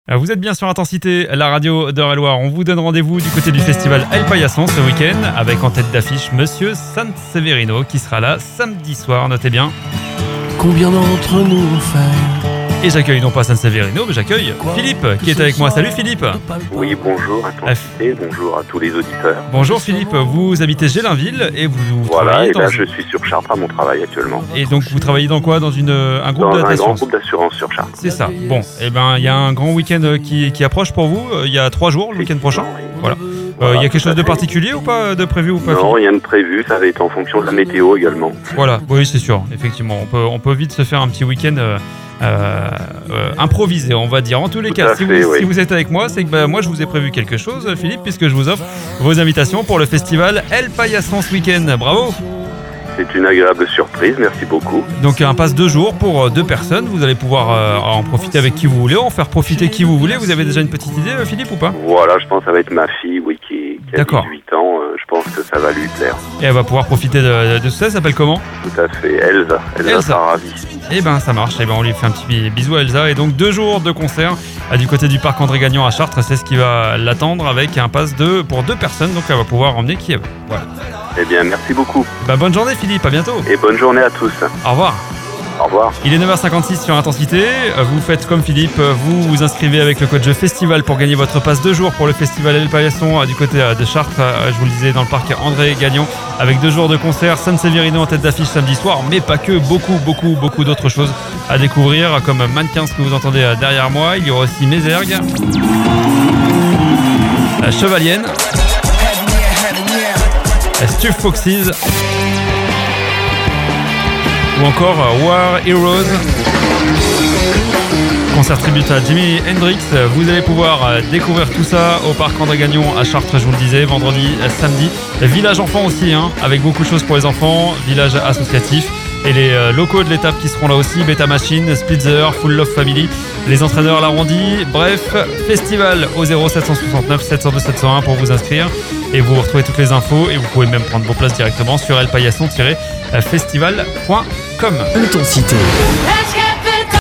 Vous êtes bien sur Intensité, la radio d'Eure-et-Loire. On vous donne rendez-vous du côté du festival El Paillasson ce week-end avec en tête d'affiche Monsieur Sanseverino qui sera là samedi soir, notez bien. Combien d'entre nous l'ont fait? Et j'accueille non pas Sanseverino, mais j'accueille Philippe qui est avec moi. Salut Philippe. Oui, bonjour à Intensité, bonjour à tous les auditeurs. Bonjour Philippe, vous habitez Gélinville et vous Voilà, travaillez et là je suis sur Chartres à mon travail actuellement. Et donc vous travaillez dans quoi? Dans un groupe Dans un grand d'assurance? groupe d'assurance sur Chartres. C'est ça. Bon, et ben il y a un grand week-end qui approche pour vous. Il y a 3 jours, le week-end prochain. Voilà. Il y a quelque chose de particulier ou pas, de prévu ou pas? Non, rien de prévu, ça va être en fonction de la météo également. Voilà, oui c'est sûr, effectivement. On peut vite se faire un petit week-end improvisé, on va dire. En tous les cas, si vous êtes avec moi, c'est que moi je vous ai prévu quelque chose, Philippe, puisque je vous offre vos invitations pour le festival El Paillasson ce week-end. Bravo! C'est une agréable surprise, merci beaucoup. Donc un pass 2 jours pour 2 personnes, vous allez pouvoir en profiter avec qui vous voulez, en faire profiter qui vous voulez. Vous avez déjà une petite idée, Philippe, ou pas? Voilà, je pense que ça va être ma fille, oui, qui a 18 ans, je pense que ça va lui plaire. Et elle va pouvoir profiter de ça, elle s'appelle comment? Tout à fait, Elsa sera ravie. Eh ben ça marche, on lui fait un petit bisou à Elsa. Et donc 2 jours de concert du côté du parc André Gagnon à Chartres, c'est ce qui va l'attendre avec un pass pour 2 personnes, donc elle va pouvoir emmener qui elle veut. Voilà. Eh bien, merci beaucoup. Bonne journée Philippe, à bientôt. Et bonne journée à tous. Au revoir. Au revoir. Il est 9h56 sur Intensité. Vous faites comme Philippe, vous vous inscrivez avec le code jeu festival pour gagner votre passe 2 jours pour le festival El Paillasson du côté de Chartres. Je vous le disais, dans le parc André Gagnon, avec 2 jours de concert. Sanseverino en tête d'affiche samedi soir, mais pas que, beaucoup d'autres choses à découvrir, comme Mannequins que vous entendez derrière moi. Il y aura aussi Mézergue, Chevalienne, Stuf Foxes, ou encore War Heroes. Concert tribute à Jimi Hendrix. Vous allez pouvoir découvrir tout ça au parc André Gagnon à Chartres, je vous le disais, vendredi, samedi. Village enfant aussi, avec beaucoup de choses pour les enfants, village associatif. Et les locaux de l'étape qui seront là aussi, Beta Machine, Splitzer, Full Love Family, les entraîneurs l'arrondi. Bref, festival au 0769 702 701 pour vous inscrire. Et vous retrouvez toutes les infos et vous pouvez même prendre vos places directement sur elpaillasson-festival.com. Intensité.